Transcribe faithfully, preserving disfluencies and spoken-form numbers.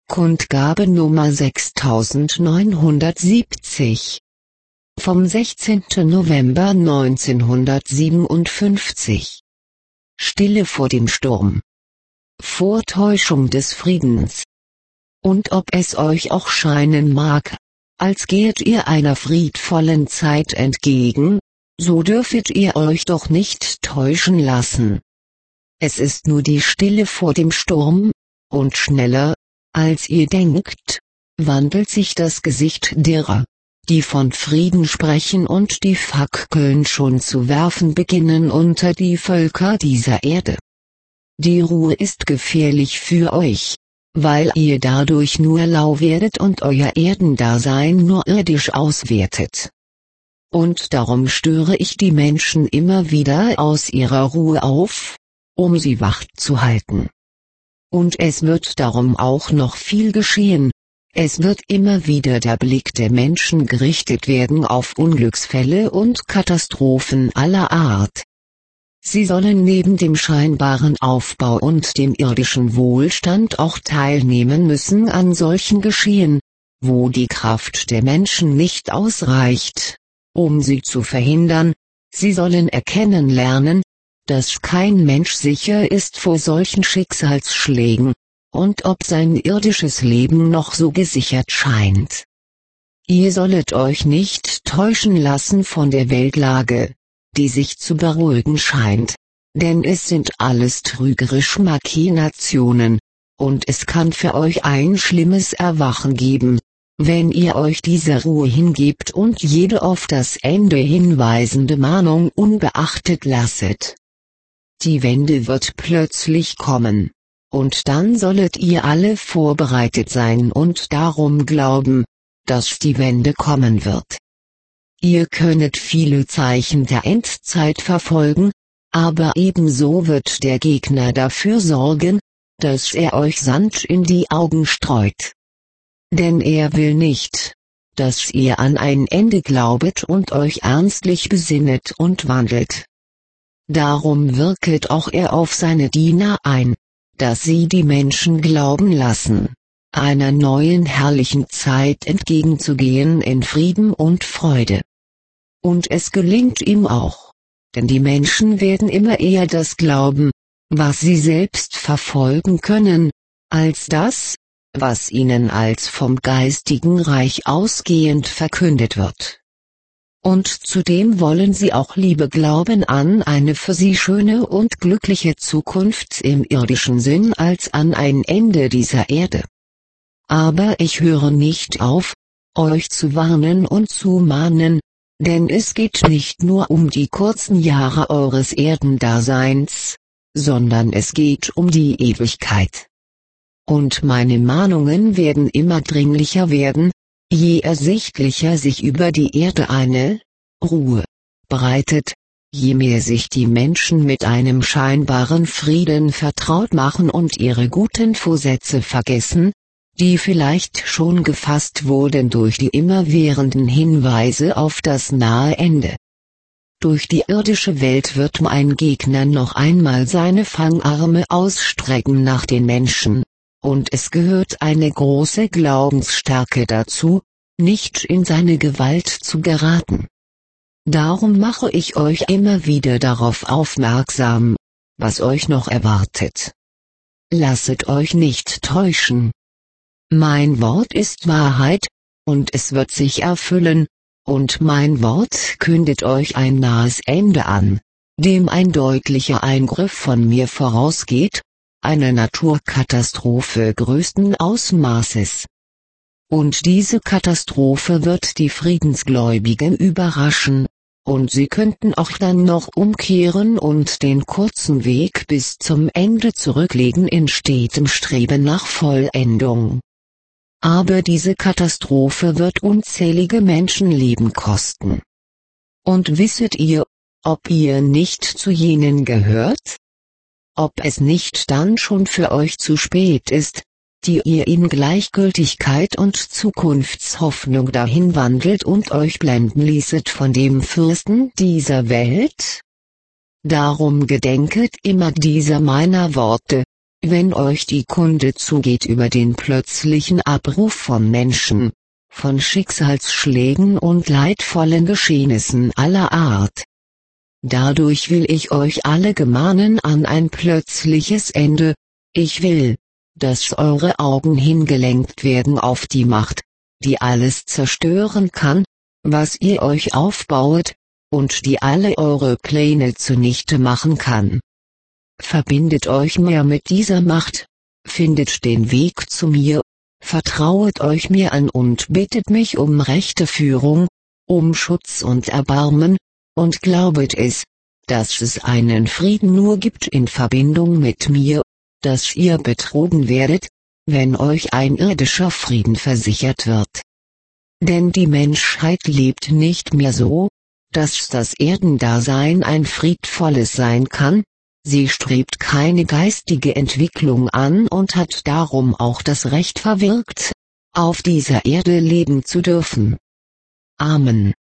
Kundgabe Nummer sechstausendneunhundertsiebzig vom sechzehnten November neunzehnhundertsiebenundfünfzig. Stille vor dem Sturm. Vortäuschung des Friedens. Und ob es euch auch scheinen mag, als gehet ihr einer friedvollen Zeit entgegen, so dürfet ihr euch doch nicht täuschen lassen. Es ist nur die Stille vor dem Sturm, und schneller, als ihr denkt, wandelt sich das Gesicht derer, die von Frieden sprechen und die Fackeln schon zu werfen beginnen unter die Völker dieser Erde. Die Ruhe ist gefährlich für euch, weil ihr dadurch nur lau werdet und euer Erdendasein nur irdisch auswertet. Und darum störe ich die Menschen immer wieder aus ihrer Ruhe auf, um sie wach zu halten. Und es wird darum auch noch viel geschehen. Es wird immer wieder der Blick der Menschen gerichtet werden auf Unglücksfälle und Katastrophen aller Art. Sie sollen neben dem scheinbaren Aufbau und dem irdischen Wohlstand auch teilnehmen müssen an solchen Geschehen, wo die Kraft der Menschen nicht ausreicht, um sie zu verhindern. Sie sollen erkennen lernen, dass kein Mensch sicher ist vor solchen Schicksalsschlägen, und ob sein irdisches Leben noch so gesichert scheint. Ihr sollet euch nicht täuschen lassen von der Weltlage, die sich zu beruhigen scheint, denn es sind alles trügerische Machinationen, und es kann für euch ein schlimmes Erwachen geben, wenn ihr euch dieser Ruhe hingebt und jede auf das Ende hinweisende Mahnung unbeachtet lasset. Die Wende wird plötzlich kommen, und dann sollet ihr alle vorbereitet sein und darum glauben, dass die Wende kommen wird. Ihr könnet viele Zeichen der Endzeit verfolgen, aber ebenso wird der Gegner dafür sorgen, dass er euch Sand in die Augen streut. Denn er will nicht, dass ihr an ein Ende glaubet und euch ernstlich besinnet und wandelt. Darum wirket auch er auf seine Diener ein, dass sie die Menschen glauben lassen, einer neuen herrlichen Zeit entgegenzugehen in Frieden und Freude. Und es gelingt ihm auch, denn die Menschen werden immer eher das glauben, was sie selbst verfolgen können, als das, was ihnen als vom geistigen Reich ausgehend verkündet wird. Und zudem wollen sie auch Liebe glauben an eine für sie schöne und glückliche Zukunft im irdischen Sinn als an ein Ende dieser Erde. Aber ich höre nicht auf, euch zu warnen und zu mahnen, denn es geht nicht nur um die kurzen Jahre eures Erdendaseins, sondern es geht um die Ewigkeit. Und meine Mahnungen werden immer dringlicher werden, je ersichtlicher sich über die Erde eine Ruhe breitet, je mehr sich die Menschen mit einem scheinbaren Frieden vertraut machen und ihre guten Vorsätze vergessen, die vielleicht schon gefasst wurden durch die immerwährenden Hinweise auf das nahe Ende. Durch die irdische Welt wird mein Gegner noch einmal seine Fangarme ausstrecken nach den Menschen. Und es gehört eine große Glaubensstärke dazu, nicht in seine Gewalt zu geraten. Darum mache ich euch immer wieder darauf aufmerksam, was euch noch erwartet. Lasset euch nicht täuschen. Mein Wort ist Wahrheit, und es wird sich erfüllen, und mein Wort kündet euch ein nahes Ende an, dem ein deutlicher Eingriff von mir vorausgeht, eine Naturkatastrophe größten Ausmaßes. Und diese Katastrophe wird die Friedensgläubigen überraschen, und sie könnten auch dann noch umkehren und den kurzen Weg bis zum Ende zurücklegen in stetem Streben nach Vollendung. Aber diese Katastrophe wird unzählige Menschenleben kosten. Und wisset ihr, ob ihr nicht zu jenen gehört? Ob es nicht dann schon für euch zu spät ist, die ihr in Gleichgültigkeit und Zukunftshoffnung dahin wandelt und euch blenden ließet von dem Fürsten dieser Welt? Darum gedenket immer dieser meiner Worte, wenn euch die Kunde zugeht über den plötzlichen Abruf von Menschen, von Schicksalsschlägen und leidvollen Geschehnissen aller Art. Dadurch will ich euch alle gemahnen an ein plötzliches Ende. Ich will, dass eure Augen hingelenkt werden auf die Macht, die alles zerstören kann, was ihr euch aufbauet, und die alle eure Pläne zunichte machen kann. Verbindet euch mehr mit dieser Macht, findet den Weg zu mir, vertrauet euch mir an und bittet mich um rechte Führung, um Schutz und Erbarmen, und glaubet es, dass es einen Frieden nur gibt in Verbindung mit mir, dass ihr betrogen werdet, wenn euch ein irdischer Frieden versichert wird. Denn die Menschheit lebt nicht mehr so, dass das Erdendasein ein friedvolles sein kann, sie strebt keine geistige Entwicklung an und hat darum auch das Recht verwirkt, auf dieser Erde leben zu dürfen. Amen.